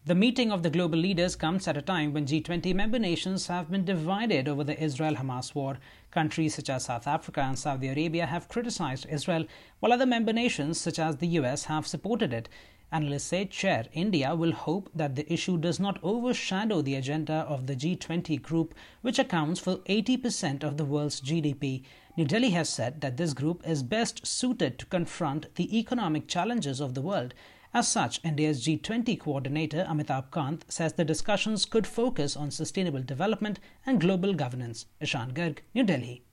The meeting of the global leaders comes at a time when G20 member nations have been divided over the Israel-Hamas war. Countries such as South Africa and Saudi Arabia have criticized Israel, while other member nations such as the US have supported it. Analysts say Chair India will hope that the issue does not overshadow the agenda of the G20 group, which accounts for 80% of the world's GDP. New Delhi has said that this group is best suited to confront the economic challenges of the world. As such, India's G20 coordinator Amitabh Kant says the discussions could focus on sustainable development and global governance. Ishan Garg, New Delhi.